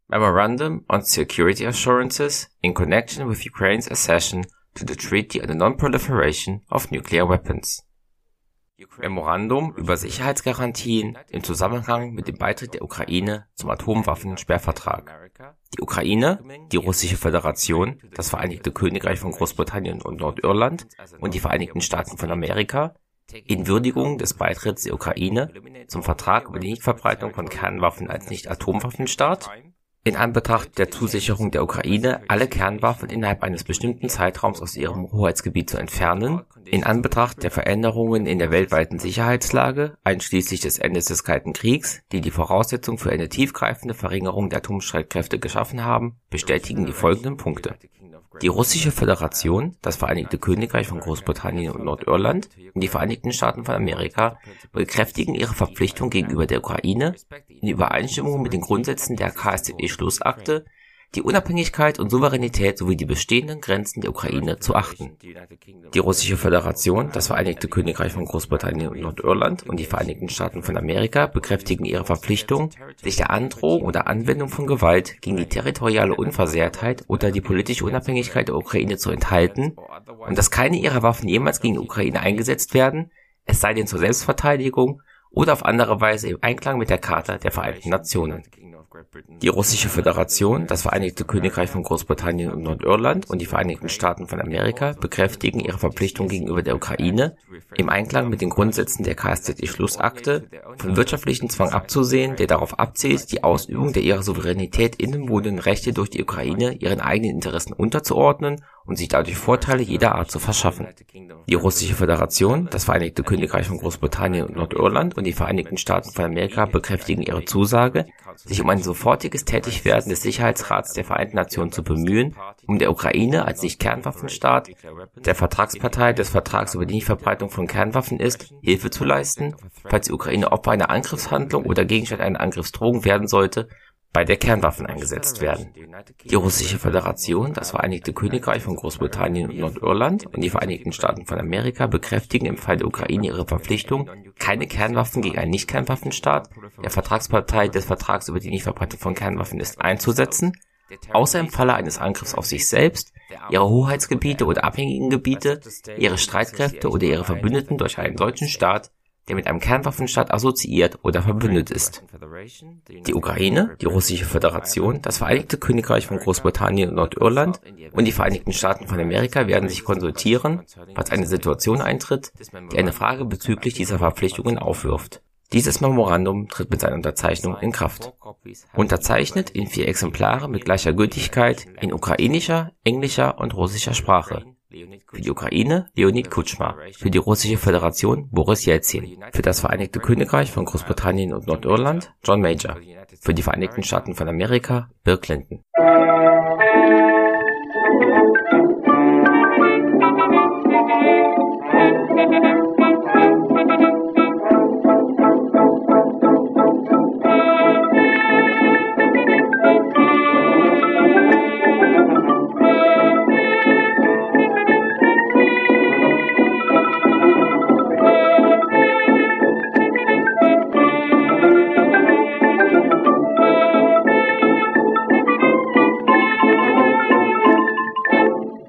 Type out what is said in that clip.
Memorandum on Security Assurances in Connection with Ukraine's Accession to the Treaty on the Non-Proliferation of Nuclear Weapons. Memorandum über Sicherheitsgarantien im Zusammenhang mit dem Beitritt der Ukraine zum Atomwaffensperrvertrag. Die Ukraine, die Russische Föderation, das Vereinigte Königreich von Großbritannien und Nordirland und die Vereinigten Staaten von Amerika in Würdigung des Beitritts der Ukraine zum Vertrag über die Nichtverbreitung von Kernwaffen als Nicht-Atomwaffenstaat, in Anbetracht der Zusicherung der Ukraine, alle Kernwaffen innerhalb eines bestimmten Zeitraums aus ihrem Hoheitsgebiet zu entfernen, in Anbetracht der Veränderungen in der weltweiten Sicherheitslage, einschließlich des Endes des Kalten Kriegs, die die Voraussetzung für eine tiefgreifende Verringerung der Atomstreitkräfte geschaffen haben, bestätigen die folgenden Punkte. Die Russische Föderation, das Vereinigte Königreich von Großbritannien und Nordirland und die Vereinigten Staaten von Amerika bekräftigen ihre Verpflichtung gegenüber der Ukraine, in Übereinstimmung mit den Grundsätzen der KSZE-Schlussakte, die Unabhängigkeit und Souveränität sowie die bestehenden Grenzen der Ukraine zu achten. Die Russische Föderation, das Vereinigte Königreich von Großbritannien und Nordirland und die Vereinigten Staaten von Amerika bekräftigen ihre Verpflichtung, sich der Androhung oder Anwendung von Gewalt gegen die territoriale Unversehrtheit oder die politische Unabhängigkeit der Ukraine zu enthalten und dass keine ihrer Waffen jemals gegen die Ukraine eingesetzt werden, es sei denn zur Selbstverteidigung oder auf andere Weise im Einklang mit der Charta der Vereinten Nationen. Die Russische Föderation, das Vereinigte Königreich von Großbritannien und Nordirland und die Vereinigten Staaten von Amerika bekräftigen ihre Verpflichtung gegenüber der Ukraine, im Einklang mit den Grundsätzen der KSZE-Schlussakte, von wirtschaftlichen Zwang abzusehen, der darauf abzielt, die Ausübung der ihrer Souveränität innenwohnenden Rechte durch die Ukraine ihren eigenen Interessen unterzuordnen und sich dadurch Vorteile jeder Art zu verschaffen. Die Russische Föderation, das Vereinigte Königreich von Großbritannien und Nordirland und die Vereinigten Staaten von Amerika bekräftigen ihre Zusage, sich um ein sofortiges Tätigwerden des Sicherheitsrats der Vereinten Nationen zu bemühen, um der Ukraine als Nicht-Kernwaffenstaat, der Vertragspartei des Vertrags über die Nichtverbreitung von Kernwaffen ist, Hilfe zu leisten, falls die Ukraine Opfer einer Angriffshandlung oder Gegenstand einer Angriffsdrohung werden sollte, bei der Kernwaffen eingesetzt werden. Die Russische Föderation, das Vereinigte Königreich von Großbritannien und Nordirland und die Vereinigten Staaten von Amerika bekräftigen im Fall der Ukraine ihre Verpflichtung, keine Kernwaffen gegen einen Nicht-Kernwaffenstaat, der Vertragspartei des Vertrags über die Nichtverbreitung von Kernwaffen ist, einzusetzen, außer im Falle eines Angriffs auf sich selbst, ihre Hoheitsgebiete oder abhängigen Gebiete, ihre Streitkräfte oder ihre Verbündeten durch einen deutschen Staat, der mit einem Kernwaffenstaat assoziiert oder verbündet ist. Die Ukraine, die Russische Föderation, das Vereinigte Königreich von Großbritannien und Nordirland und die Vereinigten Staaten von Amerika werden sich konsultieren, falls eine Situation eintritt, die eine Frage bezüglich dieser Verpflichtungen aufwirft. Dieses Memorandum tritt mit seiner Unterzeichnung in Kraft. Unterzeichnet in 4 Exemplare mit gleicher Gültigkeit in ukrainischer, englischer und russischer Sprache. Für die Ukraine Leonid Kutschma, für die Russische Föderation Boris Jelzin, für das Vereinigte Königreich von Großbritannien und Nordirland John Major, für die Vereinigten Staaten von Amerika Bill Clinton.